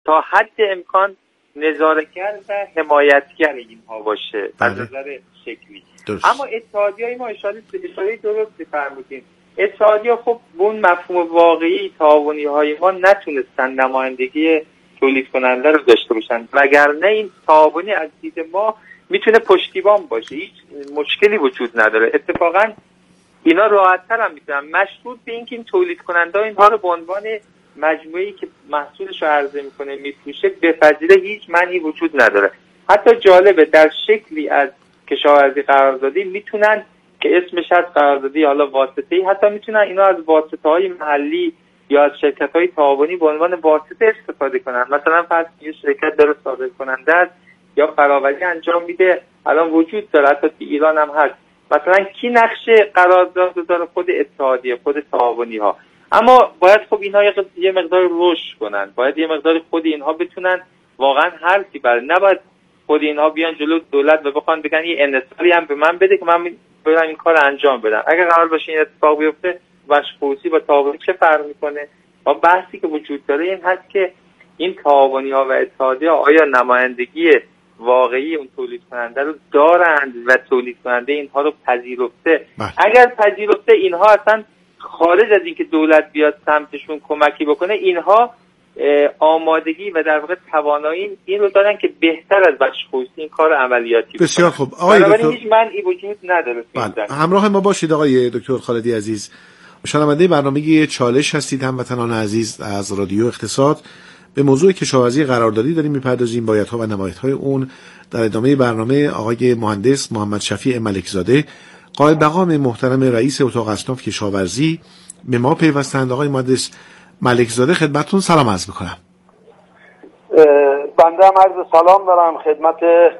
تا حد امکان نظاره‌گر و حمایتگر اینها باشه از نظر شکلی. اما اتحادیه‌های ما اشاره درستی فرمودین. اتحادیه خب اون مفهوم واقعی تعاونی‌های ما نتونستن نمایندگی تولید کننده رو داشته باشن، وگرنه این تعاونی از دید ما میتونه پشتیبان باشه، هیچ مشکلی وجود نداره. اتفاقا اینا راحت‌تر هم میتونن مشروط به اینکه این تولید کننده اینها رو به عنوان مجموعه‌ای که محصولش رو عرضه میکنه میفروشه بپذیره، هیچ معنی وجود نداره. حتی جالبه در شکلی از کشاورزی قراردادی میتونن که اسمش از قراردادی حالا واسطه‌ای، حتی میتونن اینا از واسطه‌های محلی یا از شرکت‌های تعاونی به عنوان واسطه استفاده کنن. مثلا فرض یه شرکت داره صادر کننده است یا فراوری انجام میده، الان وجود داره، حتی تو ایران هم هست. مثلا کی نقشه قرارداد داره؟ خود اتحادیه، خود تعاونی‌ها. اما باید خب اینها یه مقدار رشد کنن، باید یه مقدار خود اینها بتونن واقعا حرفی بره، نباید خود اینها بیان جلو دولت و بخوان بگن یه انحصاری هم به من بده که من برم این کار انجام بدم. اگر قرار باشه این اتفاق بیفته، مشخصی با تعاونی چه فرق میکنه؟ ما بحثی که وجود داره این هست که این تعاونی‌ها و اتحادیه‌ها آیا نمایندگی واقعی اون تولید کننده رو دارند و تولید کننده اینها رو پذیرفته؟ اگر پذیرفته، اینها اصلا خارج از اینکه دولت بیاد سمتشون کمکی بکنه، اینها آمادگی و در واقع توانایی این رو دارن که بهتر از بخش خصوصی این کار عملیاتی بکنن. بسیار خوب. آقای دکتر هیچ مانعی وجود نداره. همراه ما باشید آقای دکتر خالدی عزیز، شنونده برنامه چالش هستید، هموطنان عزیز از رادیو اقتصاد. به موضوع کشاورزی قراردادی داریم میپردازیم، بایدها و نبایدهای اون. در ادامه برنامه آقای مهندس محمد شفیع ملکزاده، قائم مقام محترم رئیس اتاق اصناف کشاورزی، به ما پیوستند. آقای مهندس ملکزاده خدمتتون سلام عرض میکنم. بنده هم عرض سلام دارم خدمت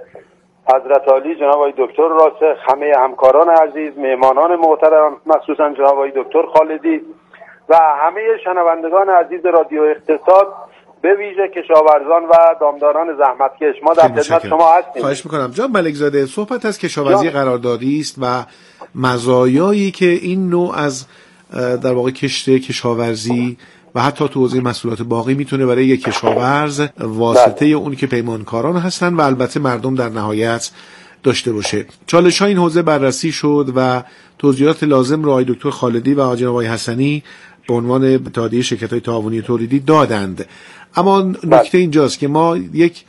حضرت عالی جناب آقای دکتر راسخ، همه همکاران عزیز، مهمانان محترم، مخصوصا جناب آقای دکتر خالدی و همه شنوندگان عزیز رادیو اقتصاد، به ویژه کشاورزان و دامداران زحمتکش. ما در خدمت شما هستیم. خواهش میکنم. جناب ملکزاده، صحبت از کشاورزی قراردادی است و مزایایی که این نوع از در واقع کشت کشاورزی و حتی تو حوزه محصولات باقی میتونه برای یک کشاورز واسطه اون که پیمانکاران هستن و البته مردم در نهایت داشته باشه. چالش‌های این حوزه بررسی شد و توضیحات لازم رو آقای دکتر خالدی و جناب آقای حسنی به عنوان اتحادیه شرکت‌های تعاونی تولیدی دادند. اما نکته اینجاست که ما یک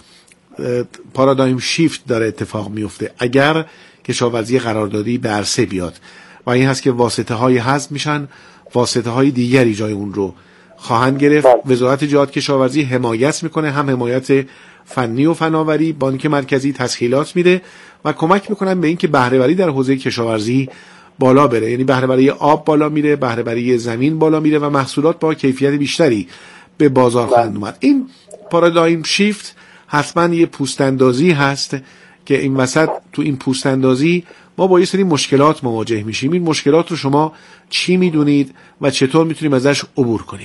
پارادایم شیفت داره اتفاق میفته اگر کشاورزی قراردادی به عرصه بیاد، و این هست که واسطه‌های حذف میشن، واسطه‌های دیگری جای اون رو خواهند گرفت. وزارت جهاد کشاورزی حمایت میکنه، هم حمایت فنی و فناوری، بانک مرکزی تسهیلات میده و کمک میکنن به این که بهره‌وری در حوزه کشاورزی بالا بره. یعنی بهره‌وری آب بالا میره، بهره‌وری زمین بالا میره و محصولات با کیفیت بیشتری به بازار خواهند اومد. این پارادایم شیفت حتما یه پوست‌اندازی هست که این وسط تو این پوست‌اندازی ما با یه سری مشکلات مواجه میشیم. این مشکلات رو شما چی میدونید و چطور میتونیم ازش عبور کنیم؟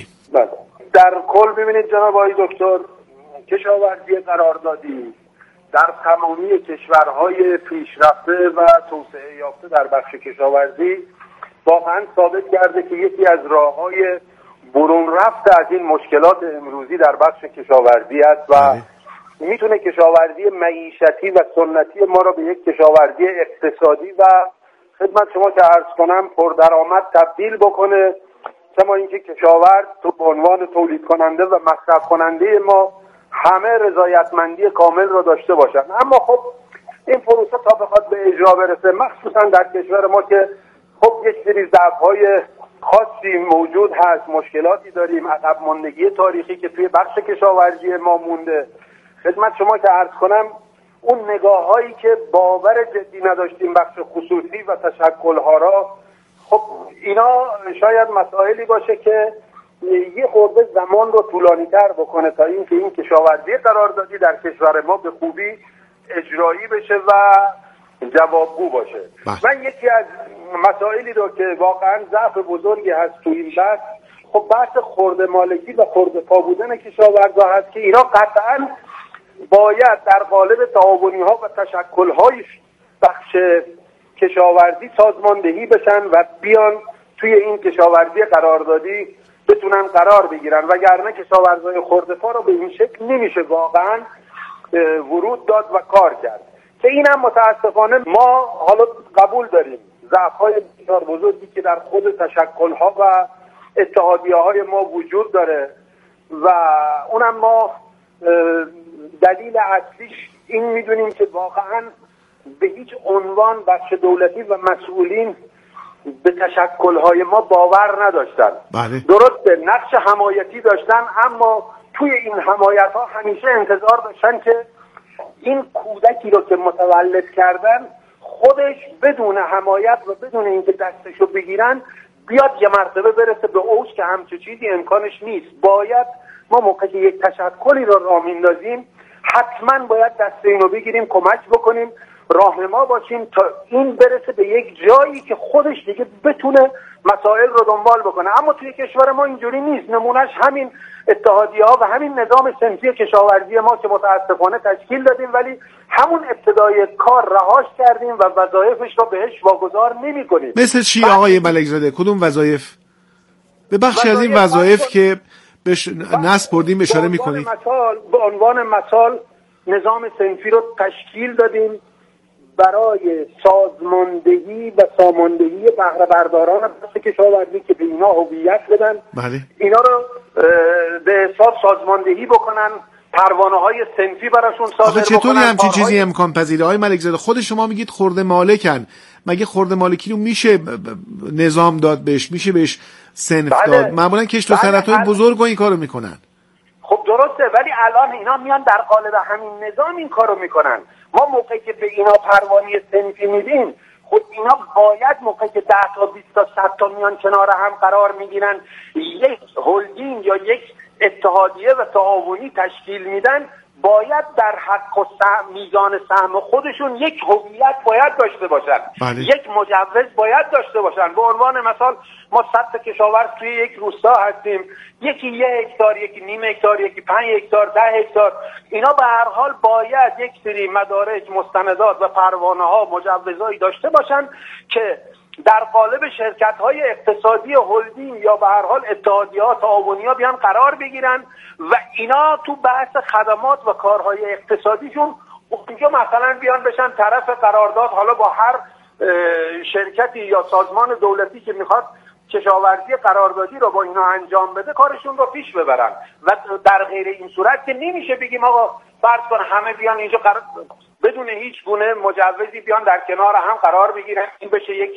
در کل ببینید جناب آقای دکتر، کشاورزی قراردادی در تمامی کشورهای پیشرفته و توسعه یافته در بخش کشاورزی واقعا ثابت کرده که یکی از راههای برون رفت از این مشکلات امروزی در بخش کشاورزی است و میتونه کشاورزی معیشتی و سنتی ما را به یک کشاورزی اقتصادی و خدمت شما که عرض کنم پردرآمد تبدیل بکنه. کما اینکه کشاورز تو به عنوان تولید کننده و مصرف کننده ما همه رضایتمندی کامل را داشته باشن. اما خب این پروسه تا بخواد به اجرا برسه، مخصوصا در کشور ما که خب یک سری ضعف‌های خاصی موجود هست، مشکلاتی داریم، عقب ماندگی تاریخی که توی بخش کشاورزی ما مونده. خدمت شما که عرض کنم اون نگاه‌هایی که باور جدی نداشتیم بخش خصوصی و تشکل‌ها را، خب اینا شاید مسائلی باشه که یه خورده زمان رو طولانی‌تر بکنه تا اینکه این کشاورزی قراردادی در کشور ما به خوبی اجرایی بشه و جوابگو باشه. من یکی از مسائلی رو که واقعا ضعف بزرگی هست تو این بحث، خب بحث خرده مالکی و خرده پا بودن کشاورزا هست که اینا قطعاً باید در قالب تعاونی‌ها و تشکل‌های بخش کشاورزی سازماندهی بشن و بیان توی این کشاورزی قراردادی بتونن قرار بگیرن، وگرنه کشاورزای خرده‌پا رو به این شکل نمیشه واقعا ورود داد و کار کرد. که اینم متاسفانه ما حالا قبول داریم ضعف‌های بسیار بزرگی که در خود تشکل‌ها و اتحادیه‌های ما وجود داره و اونم ما دلیل اصلیش این میدونیم که واقعا به هیچ عنوان بخش دولتی و مسئولین به تشکل‌های ما باور نداشتن. بله. درسته نقش حمایتی داشتن، اما توی این حمایت‌ها همیشه انتظار داشتن که این کودکی رو که متولد کردن خودش بدون حمایت و بدون اینکه دستشو بگیرن بیاد یه مرتبه برسه به اوج، که همچه چیزی امکانش نیست. باید ما موقعی که یک تشکلی رو راه میندازیم حتما باید دست اینو بگیریم، کمک بکنیم، راهنما باشیم تا این برسه به یک جایی که خودش دیگه بتونه مسائل رو دنبال بکنه. اما توی کشور ما اینجوری نیست. نمونهش همین اتحادیه‌ها و همین نظام صنفی کشاورزی ما که متاسفانه تشکیل دادیم ولی همون ابتدای کار رهاش کردیم و وظایفش رو بهش واگذار نمی‌کنیم. مثل چی آقای ملک‌زاده؟ کدوم وظایف؟ به بخشی از این وظایف که بهش نصب بردیم اشاره می‌کنید. به عنوان مثال نظام صنفی رو تشکیل دادیم برای سازماندهی و ساماندهی بهره برداران بخش کشاورزی که به اینا هویت بدن. بله. اینا رو به حساب سازماندهی بکنن، پروانه‌های صنفی براشون صادر بکنن. چطوری همچین چیزی امکان پذیره آقای ملک‌زاده؟ خود شما میگید خرده مالکن، مگه خرده مالکی رو میشه نظام داد بهش، میشه بهش صنف داد؟ معمولا کشت و صنعت‌های بزرگ این کارو میکنن. خب درسته، ولی الان اینا میان در قالب همین نظام این کارو میکنن. ما موقعی که به اینا پروانه صنفی میدیم، خود اینا باید موقعی که 10 تا 20 تا 100 تا میان کنار هم قرار میگیرن یک هلدینگ یا یک اتحادیه و تعاونی تشکیل میدن، باید در حق و میزان سهم خودشون یک هویت باید داشته باشن. بله. یک مجوز باید داشته باشن. به عنوان مثال ما 100 تا کشاورز توی یک روستا هستیم، یکی 1 هکتار، یکی نیم هکتار، یکی 5 هکتار، 10 هکتار. اینا به هر حال باید یک سری مدارک، مستندات و پروانه‌ها، مجوزایی داشته باشن که در قالب شرکت‌های اقتصادی هلدینگ یا به هر حال اتحادیه‌ها، تعاونی‌ها بیان قرار بگیرن و اینا تو بحث خدمات و کارهای اقتصادیشون اونجا مثلا بیان بشن طرف قرارداد، حالا با هر شرکتی یا سازمان دولتی که میخواد کشاورزی قراردادی رو با اینا انجام بده کارشون رو پیش ببرن. و در غیر این صورت که نمیشه بگیم آقا فرض کن همه بیان اینجا بدون هیچ گونه مجوزی بیان در کنار هم قرار بگیرن، این بشه یک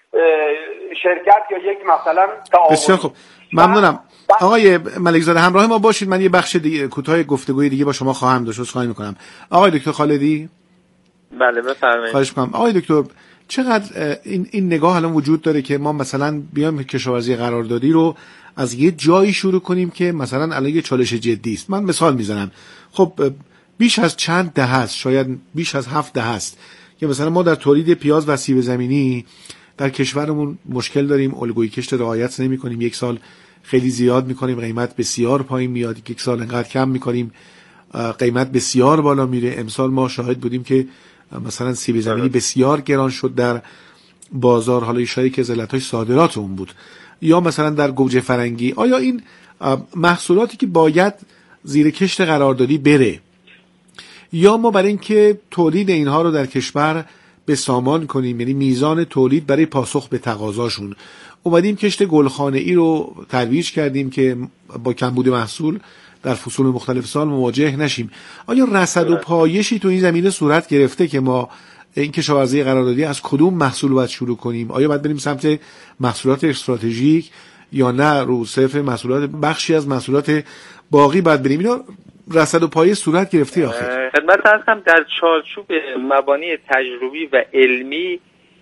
شرکت یا یک مثلا تعاون. بسیار خوب، ممنونم. آقای ملک‌زاده همراه ما باشید، من یه بخش دیگه کوتاه گفتگوی دیگه با شما خواهم داشت. عذرخواهی می‌کنم. آقای دکتر خالدی. بله بفرمایید. خواهش می‌کنم. آقای دکتر چقدر این نگاه الان وجود داره که ما مثلا بیایم کشاورزی قراردادی رو از یه جایی شروع کنیم که مثلا الان یه چالش جدی است. من مثال میزنم. خب بیش از چند دهه است، شاید بیش از 7 دهه است که مثلا ما در تولید پیاز و سیب زمینی در کشورمون مشکل داریم، الگوی کشت رعایت نمی‌کنیم. یک سال خیلی زیاد می‌کنیم، قیمت بسیار پایین میاد، یک سال انقدر کم می‌کنیم، قیمت بسیار بالا میره. امسال ما شاهد بودیم که مثلا سیب زمینی بسیار گران شد در بازار، حالا اشاره که علت‌های صادرات اون بود. یا مثلا در گوجه فرنگی، آیا این محصولاتی که باید زیر کشت قراردادی بره، یا ما برای اینکه تولید اینها رو در کشور به سامان کنیم، یعنی میزان تولید برای پاسخ به تقاضاشون، اومدیم کشت گلخانه‌ای رو ترویج کردیم که با کمبود محصول در فصول مختلف سال مواجه نشیم. آیا رصد و پایشی تو این زمینه صورت گرفته که ما این کشاورزی قراردادی از کدوم محصول باید شروع کنیم؟ آیا باید بریم سمت محصولات استراتژیک یا نه رو صرف محصولات، بخشی از محصولات باقی باید بریم؟ اینا رصد و پایش صورت گرفته آخر؟ خدمت هستم در چارچوب مبانی تجربی و علمی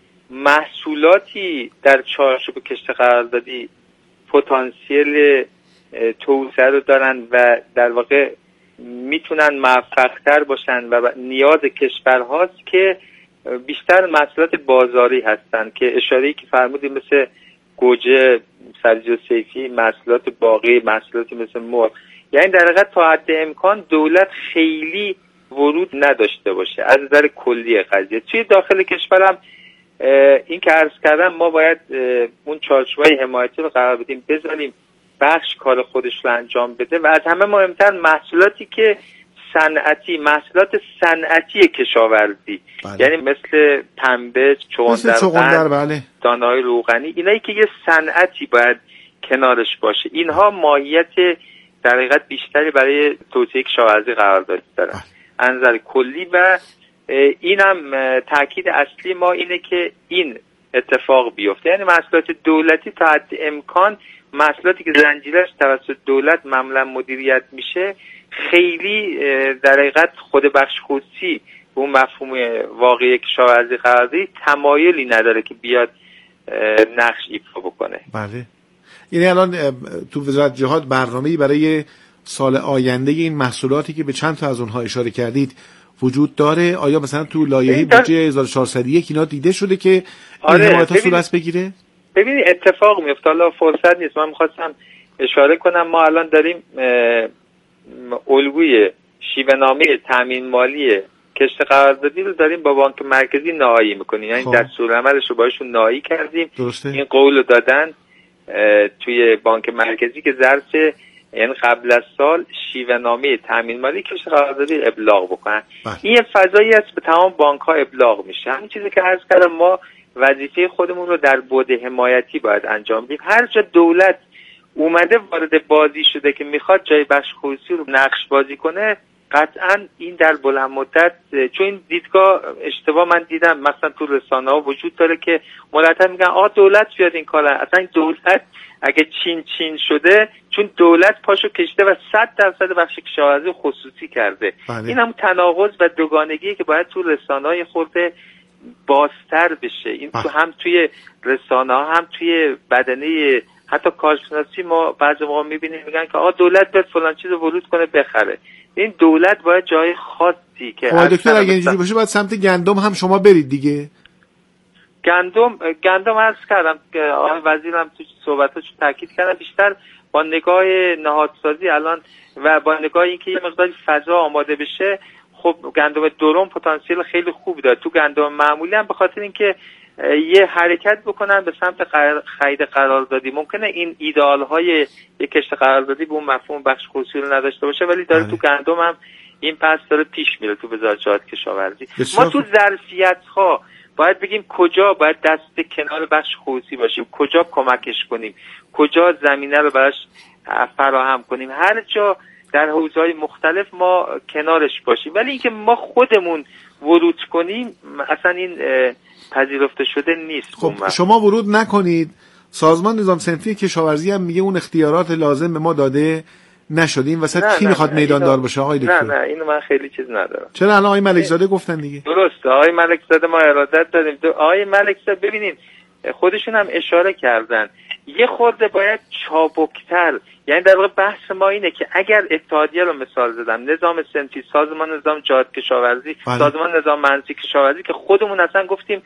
محصولاتی در چارچوب کشت قراردادی پتانسیل توسعه رو دارن و در واقع میتونن موفق‌تر باشن و نیاز کشورهاست که بیشتر محصولات بازاری هستن که اشاره‌ای که فرمودیم مثل گوجه، سبزی محصولات باقی، محصولاتی مثل مرغ، یعنی در حقیقت تا حد امکان دولت خیلی ورود نداشته باشه از نظر کلی قضیه. توی داخل کشورم این که عرض کردم ما باید اون چارچوبای حمایتی رو قرار بدیم، بذاریم بخش کار خودش رو انجام بده و از همه مهمتر محصولاتی که محصولات صنعتی کشاورزی، یعنی مثل پنبه، چغندر، بله، دانه‌های روغنی، اینایی که یه صنعتی باید کنارش باشه. اینها ماهیت در حقیقت بیشتری برای توسعه کشاورزی قرارداد دارن از نظر کلی و این هم تاکید اصلی ما اینه که این اتفاق بیفته. یعنی محصولات دولتی تا حد امکان، محصولاتی که زنجیرش توسط دولت معمولا مدیریت میشه، خیلی در حقیقت خود بخش خصوصی به اون مفهوم واقعی کشاورزی قراردادی تمایلی نداره که بیاد نقش ایفا بکنه. بله. یعنی الان تو وزارت جهاد برنامه‌ای برای سال آینده این محصولاتی که به چند تا از اونها اشاره کردید وجود داره؟ آیا مثلا تو لایحه بودجه 1401 اینا دیده شده که این حمایت‌ها صورت بگیره؟ ببینید اتفاق میفته، حالا فرصت نیست. من می‌خواستم اشاره کنم ما الان داریم الگوی شیوه‌نامه تامین مالی کشت قراردادی رو داریم با بانک مرکزی نهایی می‌کنیم. یعنی دستورالعملش رو باشون نهایی کردیم. درسته. این قول رو دادن توی بانک مرکزی که ظرف یعنی قبل از سال شیوه‌نامه تامین مالی کشت قراردادی ابلاغ بکنن. این فضایی است به تمام بانک‌ها ابلاغ میشه. همین چیزی که عرض کردم، ما وظیفه خودمون رو در بعد حمایتی باید انجام بدیم. هر جا دولت اومده وارد بازی شده که میخواد جای بخش خصوصی رو نقش بازی کنه، قطعا این در بلند مدت، چون این دیدگاه اشتباه من دیدم مثلا تو رسانه‌ها وجود داره که مرتب میگن دولت بیاد این کار. اصلا دولت اگه چین شده چون دولت پاشو کشته و 100% بخش کشاورزی خصوصی کرده. این هم تناقض و دوگانگیه که باید تو رسانه‌های خورده بازتر بشه. این تو هم توی رسانه‌ها هم توی بدنه حتی کارشناسی ما بعضی موقع می‌بینیم میگن که دولت بیاد فلان چیزو ورود کنه بخره. این دولت باید جای خاصی که دکتر اگه اینجوری باشه باید سمت گندم هم شما برید دیگه. گندم عرض کردم که آقای وزیرم تو صحبتاش تاکید کردن، بیشتر با نگاه نهادسازی الان و با نگاه اینکه یه مقدار فضا آماده بشه. خب گندم درم پتانسیل خیلی خوب داره. تو گندم معمولی هم به خاطر اینکه یه حرکت بکنن به سمت خرید قراردادی، ممکنه این ایدئال های یک کشت قراردادی به اون مفهوم بخش خصوصی رو نداشته باشه، ولی داره تو گندم هم این پس داره پیش میره تو وزارت جهاد کشاورزی. ما تو ظرفیت ها باید بگیم کجا باید دست کنار بخش خصوصی باشیم، کجا کمکش کنیم، کجا زمینه رو براش فراهم کنیم. هر جا در حوزه‌های مختلف ما کنارش باشیم، ولی اینکه ما خودمون ورود کنیم اصلا این پذیرفته شده نیست. خب شما ورود نکنید، سازمان نظام صنفی کشاورزی هم میگه اون اختیارات لازم به ما داده نشد. این وسط کی میخواد میداندار باشه آقای دکتر؟ نه اینو من خیلی چیز ندارم. چرا الان آقای ملک زاده گفتن دیگه؟ درسته آقای ملک زاده ما ارادت داریم. آقای ملک زاده ببینید خودشون هم اشاره کردن یه خورده باید چابکتر، یعنی در واقع بحث ما اینه که اگر اتحادیه رو مثال زدم، نظام صنفی، سازمان نظام جهاد کشاورزی، سازمان نظام منزی کشاورزی که خودمون اصلا گفتیم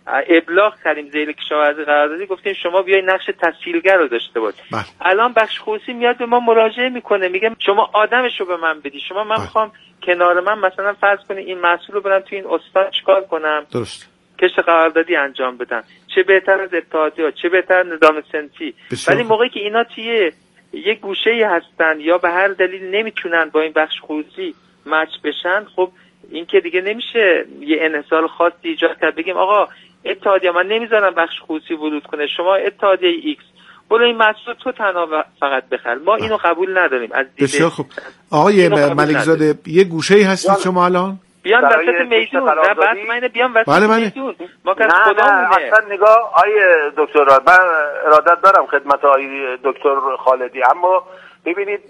ابلاغ کردیم ذیل کشاورزی قراردادی، گفتیم شما بیاید نقش تسهیلگر رو داشته باش. الان بخش خصوصی میاد به ما مراجعه میکنه میگه شما آدمشو به من بدی، من میخوام کنار من مثلا فرض کنی این مسئول رو برم تو این استان چیکار کنم؟ درست. کشت قراردادی انجام بدن. چه بهتر از اتحادیه، چه بهتر نظام صنفی. ولی موقعی که اینا توی یه گوشه‌ای هستن یا به هر دلیل نمیتونن با این بخش خصوصی مچ بشن، خب این که دیگه نمیشه یه انحصار خاصی ایجاد کرد بگیم آقا اتحادیه من نمیذارم بخش خصوصی ورود کنه، شما اتحادیه ایکس برو این محصول تو تنها فقط بخر. ما اینو قبول نداریم از دیده. بسیار خوب. آقای ملک زاده یه گوشه‌ای هستید شما الان؟ بیان وسط میدون. نه بس من بیان وسط میدون. ما که خودمونه. اصلا نگاه آیه دکتر من ارادت دارم خدمت آیه دکتر خالدی، اما ببینید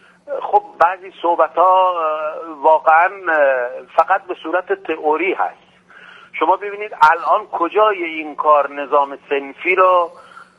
خب بعضی صحبت‌ها واقعا فقط به صورت تئوری هست. شما ببینید الان کجای این کار نظام صنفی رو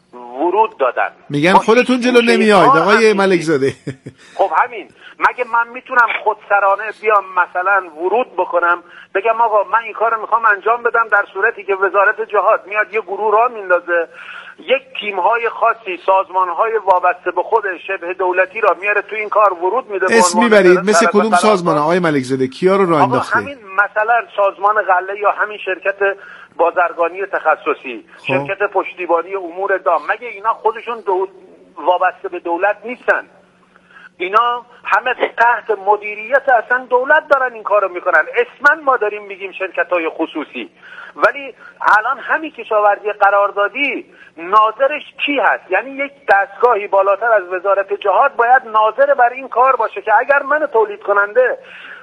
ورود دادن. میگم خودتون جلو نمیاید آقای ملک زاده. خب همین، مگه من میتونم خودسرانه بیام مثلا ورود بکنم بگم آقا من این کار رو میخوام انجام بدم، در صورتی که وزارت جهاد میاد یه گروه را میندازه، یک تیم‌های خاصی، سازمان‌های وابسته به خود شبه دولتی را میاره تو این کار ورود میده. اسم میبرید مثل کدوم سازمان آقای ملک زاده؟ کیا رو راه انداخته؟ همین مثلا سازمان غله یا همین شرکت بازرگانی تخصصی، شرکت پشتیبانی امور دام، مگه اینا خودشون وابسته به دولت نیستن، اینا همه تحت مدیریت اصلا دولت دارن این کارو میکنن. اسمن ما داریم میگیم شرکت‌های خصوصی، ولی الان همین کشاورزی قراردادی ناظرش کی هست؟ یعنی یک دستگاهی بالاتر از وزارت جهاد باید ناظر بر این کار باشه که اگر من تولید کننده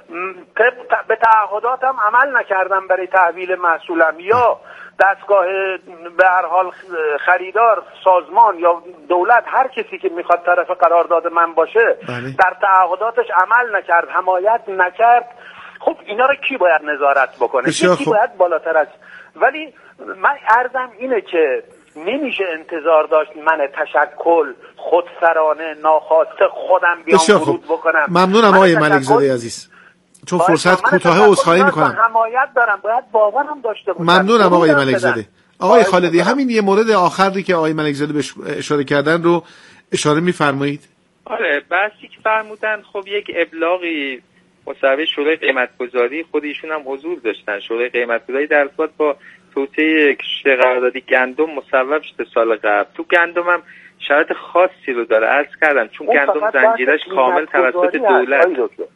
به تعهداتم عمل نکردم برای تحویل محصولم، یا دستگاه به هر حال خریدار، سازمان یا دولت، هر کسی که میخواد طرف قرارداد من باشه در تعهداتش عمل نکرد، حمایت نکرد، خب اینا رو کی باید نظارت بکنه؟ کی باید بالاتر از؟ ولی من عرضم اینه که نمیشه انتظار داشت من تشکل خودسرانه ناخواسته خودم بیام ورود بکنم. ممنونم آقای ملکزاده عزیز، چون فرصت کوتاه عذرخواهی میکنم. حمایت دارم، باید باورم داشته باشم. ممنونم آقای ملکزاده. آقای خالدی، همین یه مورد آخری که آقای ملکزاده بهش اشاره کردن رو اشاره میفرمایید؟ آره، بحثی که فرمودن خب یک ابلاغی مصوبه شورای قیمتگذاری، خود ایشون هم حضور داشتن. شورای قیمتگذاری در ارتباط با توسعه کشت قراردادی گندم مصوب شده سال قبل. تو گندم هم شرایط خاصی رو داره، عرض کردم، چون گندم زنجیرش کامل توسط دولت.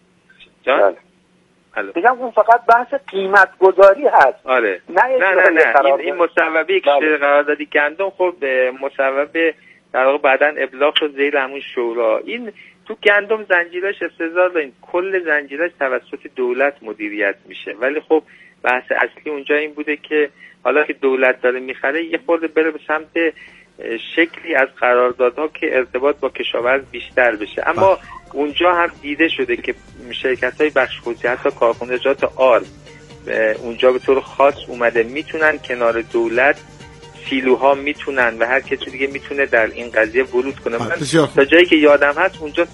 جان میگم اون فقط بحث قیمت گذاری هست. آره. نه این مصوبه کشت قراردادی گندم خب مصوبه در واقع بعدن ابلاغ شد زیر همون شورا. این تو گندم زنجیرش استظهار داریم کل زنجیرش توسط دولت مدیریت میشه، ولی خب بحث اصلی اونجا این بوده که حالا که دولت داره میخره یه خورده بره به سمت شکلی از قراردادها که ارتباط با کشاورز بیشتر بشه. اما اونجا هم دیده شده که شرکت‌های بخش خصوصی، حتی کارخانجات آرد اونجا به طور خاص اومده میتونن کنار دولت، سیلوها میتونن و هر کسی دیگه میتونه در این قضیه ورود کنه. من تا جایی که یادم هست اونجا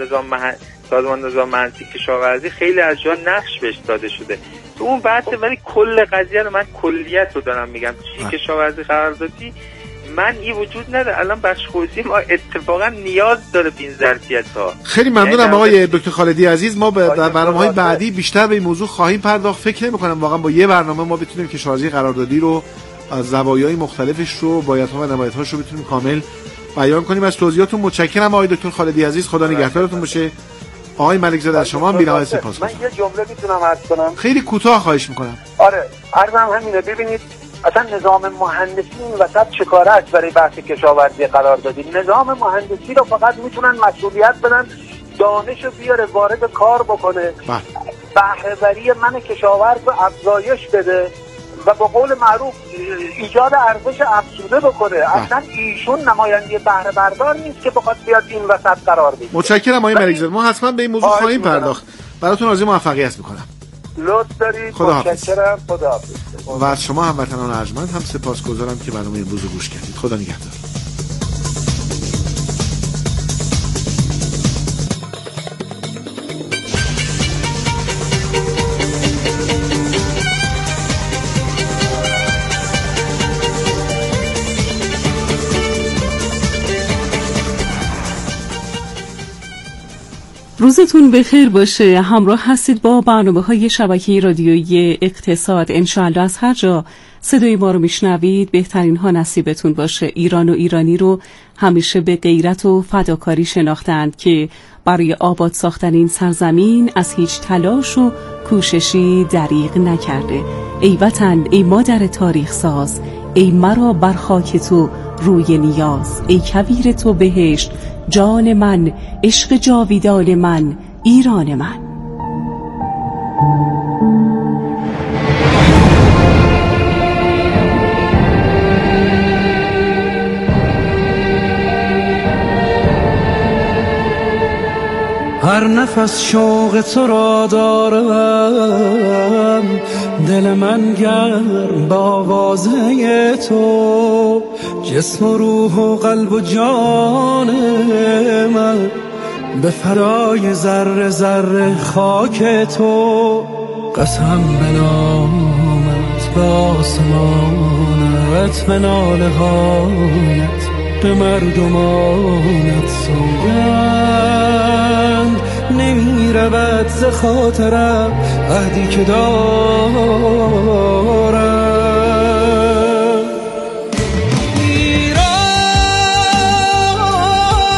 سازمان نظام مهندسی کشاورزی خیلی از جا نقش بهش داده شده تو اون بحثه، ولی کل قضیه رو من کلیت رو دارم میگم. چی کشاورزی قراردادی من این وجود نداره. الان بخش خصوصی ما اتفاقا نیاز داره به این ظرفیت‌ها. خیلی ممنونم آقای دکتر خالدی عزیز. ما در برنامه‌های بعدی بیشتر به این موضوع خواهیم پرداخت. فکر نمی‌کنم واقعا با یه برنامه ما بتونیم کشاورزی قراردادی رو از زوایای مختلفش رو، بایدها و نبایدهاش رو بتونیم کامل بیان کنیم. از توضیحاتون متشکرم آقای دکتر خالدی عزیز. خدا نگهدارتون باشه. آقای ملکزاده از شما هم بی‌نهایت سپاسگزارم. من یه جمله میتونم عرض کنم؟ خیلی کوتاه خواهش می‌کنم. آره، عرضم همینه. ببینید اصلا نظام مهندسی این وسط چه کاره است برای بحث کشاورزی قراردادی؟ نظام مهندسی رو فقط میتونن مسئولیت بدن دانش رو بیاره وارد کار بکنه، بهره‌وری من کشاورز رو افزایش بده و به قول معروف ایجاد ارزش افزوده بکنه. اصلا ایشون نماینده بهره بردار نیست که بخواد بیاد این وسط قرار بگیره. متشکرم آقای ملکزاده. ما حتما به این موضوع خواهیم پرداخت. براتون آرزوی موفقیت میکنم. لطف دارید. متشکرم. خداحافظ. و از شما هموطنان ارجمند هم سپاسگزارم که برنامه امروز رو گوش کردید. خدا نگهدار. روزتون بخیر باشه. همراه هستید با برنامه‌های شبکه رادیویی اقتصاد. انشاءالله از هر جا صدای ما رو میشنوید بهترین ها نصیبتون باشه. ایران و ایرانی رو همیشه به غیرت و فداکاری شناختند که برای آباد ساختن این سرزمین از هیچ تلاش و کوششی دریغ نکرده. ای وطن، ای مادر تاریخ ساز، ای مرا بر خاک تو روی نیاز، ای کویر تو بهشت جان من، عشق جاویدان من، ایران من. هر نفس شوق تو را دارم، دل من گرم با آوازه تو، جسم و روح و قلب و جان من به فدای ذره ذره خاک تو. قسم به نامت، به آسمانت، به ناله هایت، به مردمانت سوگند نمی رود ز خاطرم عهدی که دارم. ایران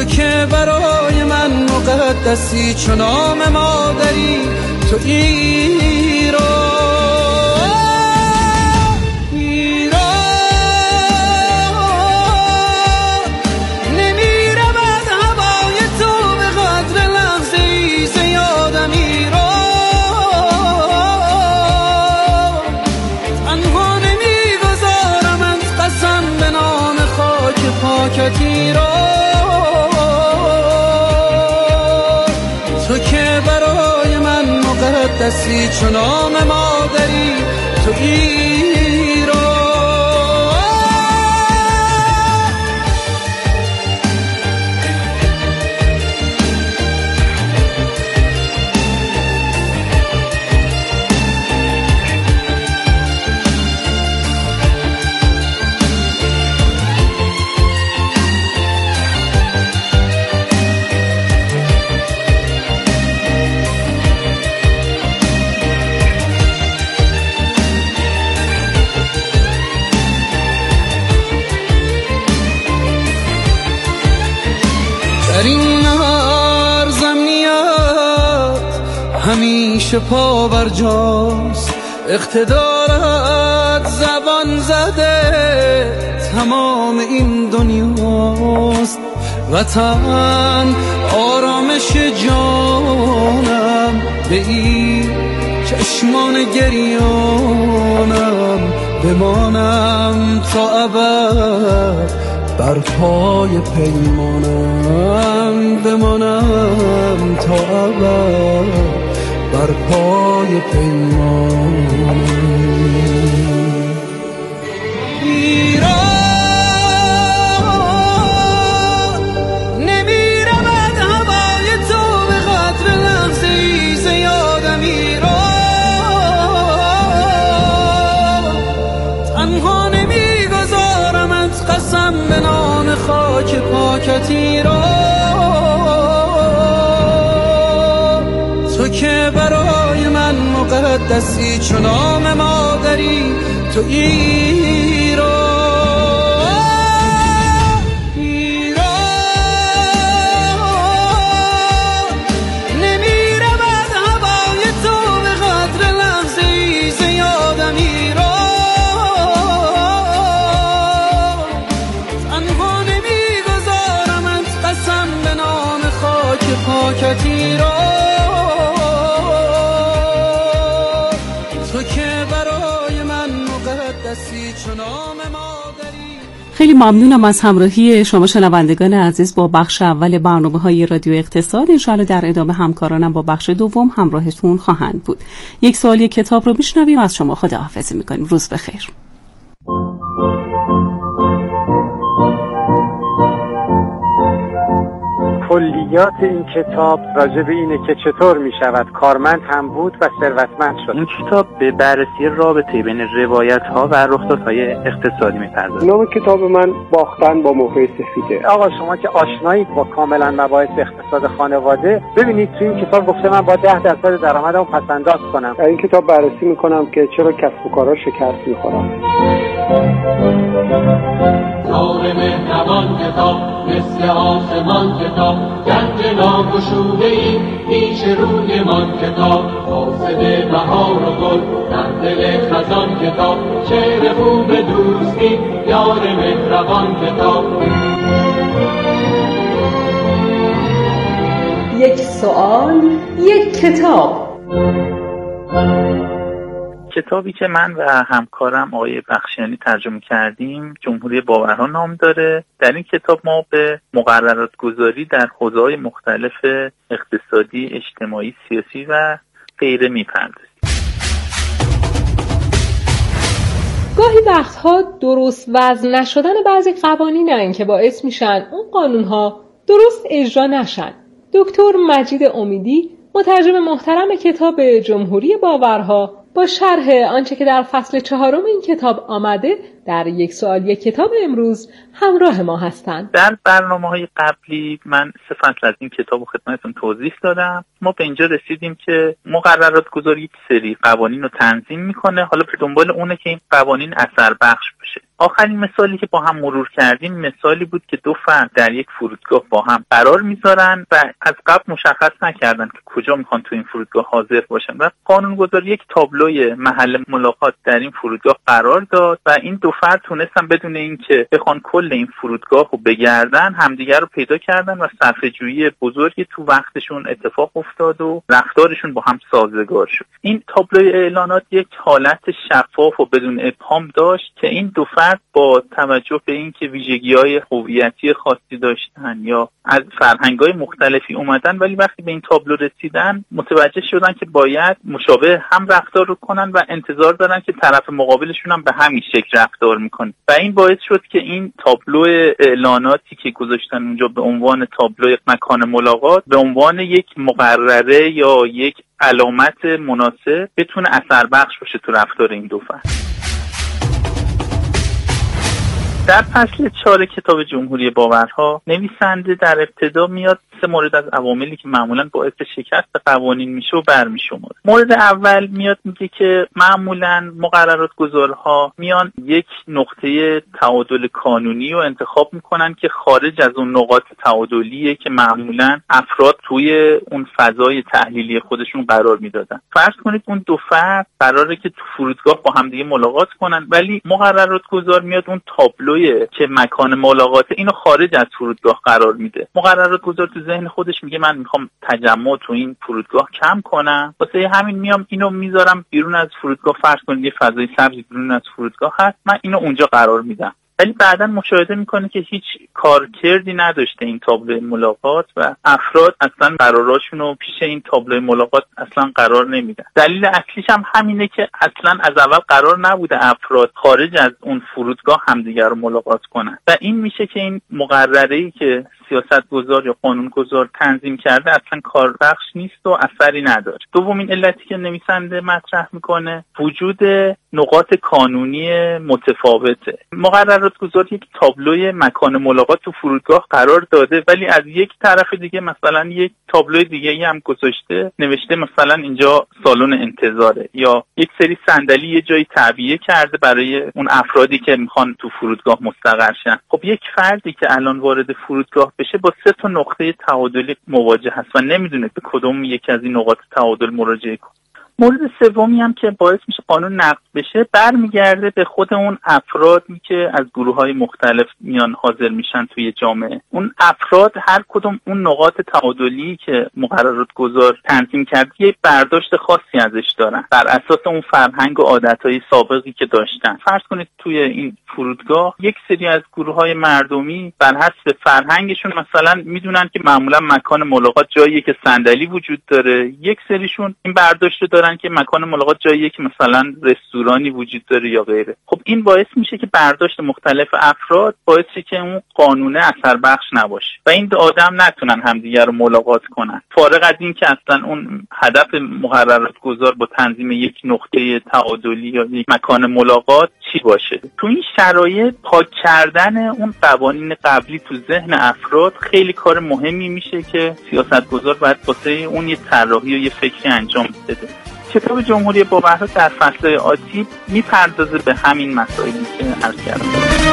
تو که برای من مقدسی چون نام مادری، تو ایران نمیرود هوای تو به قدر لحظه ای ز یادم ایران. تنها نمیگذارمت قسم به نام خاک پاکت ایران. تو که برای من مقدسی چون نام مادری، تو ایران. در این عرض امنیت همیشه پا بر جاست، اقتدارت زبان زده تمام این دنیاست. وطن آرامش جانم، به این چشمان گریانم بمانم تا ابد بر پای پیمانم، بمانم تا ابد بر پای پیمانم. ایران نمیرود هوای تو به قدر لحظه ای ز یادم ایران. تنها نمیگذارمت قسم به نام خاک پاکت ایران. تو که برای من مقدسی چون نام مادری، تو ایران. نمیرود هوای تو به قدر لحظه ای ز یادم ایران. تنها نمیگذارمت قسم به نام خاک پاکت ایران. تو که برای من مقدسی چون نام مادری. خیلی ممنونم از همراهی شما شنوندگان عزیز با بخش اول برنامه‌های رادیو اقتصاد. انشاءالله در ادامه همکارانم با بخش دوم همراهتون خواهند بود. یک سوال یک کتاب رو میشنویم، از شما خداحافظی میکنیم. روز بخیر. کلیات این کتاب راجع به اینه که چطور می شود کارمند هم بود و ثروتمند شد. این کتاب به بررسی رابطه بین روایت‌ها و رخدادهای اقتصادی می‌پردازه. نام کتاب من باختن با مهره سفیده. آقا شما که آشنایید با کاملا مباحث اقتصاد خانواده، ببینید تو این کتاب گفته من با 10% درآمدم پس‌انداز کنم. در این کتاب بررسی میکنم که چرا کسب و کارها شکست میخورن. نور مهربان کتاب مثل آسمان کتاب، گنج ناگشوده‌ای پیش روی من کتاب، قاصد بهار و گل در دل خزان کتاب، شعر خوب دوستی یار مهربان کتاب. یک سوال یک کتاب. کتابی که من و همکارم آقای بخشیانی ترجمه کردیم جمهوری باورها نام داره. در این کتاب ما به مقررات گذاری در حوزه‌های مختلف اقتصادی، اجتماعی، سیاسی و غیره می‌پردازیم. گاهی وقتها درست وضع نشدن بعضی قوانینن که باعث میشن اون قانونها درست اجرا نشن. دکتر مجید امیدی، مترجم محترم کتاب جمهوری باورها، با شرح آنچه که در فصل 4 این کتاب آمده در یک سوال یک کتاب امروز همراه ما هستند. در برنامه‌های قبلی من 3 فصل از این کتاب رو خدمتتون توضیح دادم. ما به اینجا رسیدیم که مقررات گذاری یک سری قوانین رو تنظیم میکنه، حالا به دنبال اونه که این قوانین اثر بخش بشه. آخرین مثالی که با هم مرور کردیم مثالی بود که دو فرد در یک فرودگاه با هم قرار میذارن و از قبل مشخص نکردن که کجا میخوان تو این فرودگاه حاضر باشن و قانونگذار یک تابلوی محل ملاقات در این فرودگاه قرار داد و این دو فرد تونستن بدون اینکه بخوان کل این فرودگاه رو بگردن همدیگر رو پیدا کردن و صرفه‌جویی بزرگی تو وقتشون اتفاق افتاد و رفتارشون با هم سازگار شد. این تابلوی اعلانات یک حالت شفاف و بدون ابهام داشت که این دو فرد با توجه به اینکه ویژگی‌های هویتی خاصی داشتن یا از فرهنگ‌های مختلفی اومدن ولی وقتی به این تابلو رسیدن متوجه شدن که باید مشابه هم رفتار رو کنن و انتظار دارن که طرف مقابلشون هم به همین شکل رفتار میکنه و این باعث شد که این تابلو اعلاناتی که گذاشتن اونجا به عنوان تابلو مکان ملاقات به عنوان یک مقرره یا یک علامت مناسب بتونه اثر بخش باشه تو رفتار این دو فرد. در فصل 4 کتاب جمهوری باورها نویسنده در ابتدا میاد 3 مورد از عواملی که معمولا باعث شکست قوانین میشه و برمیشماره. مورد اول میاد میگه که معمولا مقررات گذارها میان یک نقطه تعادل قانونی رو انتخاب میکنن که خارج از اون نقاط تعادلیه که معمولا افراد توی اون فضای تحلیلی خودشون قرار میدادن. فرض کنید اون دو فرد قراره که تو فرودگاه با هم دیگه ملاقات کنن ولی مقررات گذار میاد اون تابلو که مکان ملاقات اینو خارج از فرودگاه قرار میده. مقررات گذار تو ذهن خودش میگه من میخوام تجمع تو این فرودگاه کم کنم واسه همین میام اینو میذارم بیرون از فرودگاه. فرض کنید یه فضای سبز بیرون از فرودگاه هست من اینو اونجا قرار میدم ولی بعداً مشاهده میکنه که هیچ کارکردی نداشته این تابلو ملاقات و افراد اصلا قراراشون رو پیش این تابلو ملاقات اصلا قرار نمیدن. دلیل اصلیش هم همینه که اصلا از اول قرار نبوده افراد خارج از اون فرودگاه همدیگر رو ملاقات کنن و این میشه که این مقرره‌ای که سیاستگزار یا قانونگذار تنظیم کرده اصلا کاربخش نیست و اثری نداره. دومین علتی که نویسنده مطرح میکنه وجود نقاط قانونی متفاوته. مقررات گذار یک تابلوی مکان ملاقات تو فرودگاه قرار داده ولی از یک طرف دیگه مثلا یک تابلوی دیگه ای هم گذاشته نوشته مثلا اینجا سالن انتظاره یا یک سری صندلی یه جایی تعبیه کرده برای اون افرادی که میخوان تو فرودگاه مستقر شن. خب یک فردی که الان وارد فرودگاه بشه با 3 تا نقطه تعادلی مواجه هست و نمیدونه به کدوم یکی از این نقاط تعادل مراجعه کنه. مورد سومی هم که باعث میشه قانون نقض بشه برمیگرده به خود اون افرادی که از گروه‌های مختلف میان حاضر میشن توی جامعه. اون افراد هر کدوم اون نقاط تعادلی که مقررات گذار تنظیم کرده یه برداشت خاصی ازش دارن بر اساس اون فرهنگ و عادت‌های سابقی که داشتن. فرض کنید توی این فرودگاه یک سری از گروه‌های مردمی بر حسب فرهنگشون مثلا میدونن که معمولا مکان ملاقات جاییه که صندلی وجود داره. یک سریشون این برداشت دارن که مکان ملاقات جاییه که مثلا رستورانی وجود داره یا غیره. خب این باعث میشه که برداشت مختلف افراد باعث شه که اون قانون اثر بخش نباشه و این دو آدم نتونن همدیگر رو ملاقات کنن فارغ از این که اصلا اون هدف مقررات گذار با تنظیم یک نقطه تعادلی یا یک مکان ملاقات چی باشه. تو این شرایط پاک کردن اون قوانین قبلی تو ذهن افراد خیلی کار مهمی میشه که سیاستگزار باید واسه اون یه طراحی و یه فکری انجام بده. کتاب جمهوری باورها در فصل آتی میپردازه به همین مسائلی که عرض کردم.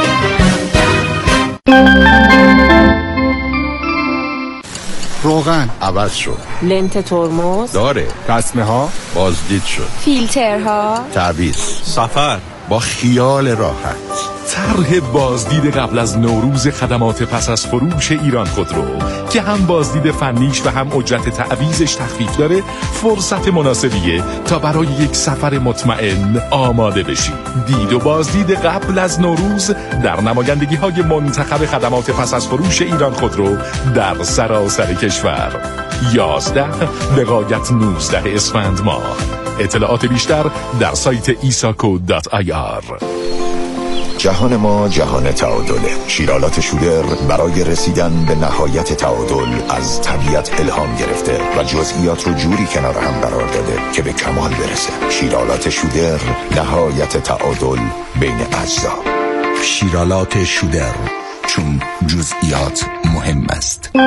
روغن عوض شد، لنت ترمز داره، تصمه ها بازدید شد، فیلترها تعویض، سفر با خیال راحت. طرح بازدید قبل از نوروز خدمات پس از فروش ایران خودرو که هم بازدید فنیش و هم اجرت تعویضش تخفیف داره فرصت مناسبیه تا برای یک سفر مطمئن آماده بشی. دید و بازدید قبل از نوروز در نمایندگی‌های منتخب خدمات پس از فروش ایران خودرو در سراسر کشور. 11 لغایت 19 اسفند ماه. اطلاعات بیشتر در سایت isaco.ir. جهان ما جهان تعادله. شیرالات شودر برای رسیدن به نهایت تعادل از طبیعت الهام گرفته و جزئیات رو جوری کنار هم قرار داده که به کمال برسه. شیرالات شودر، نهایت تعادل بین اجزا. شیرالات شودر، چون جزئیات مهم است.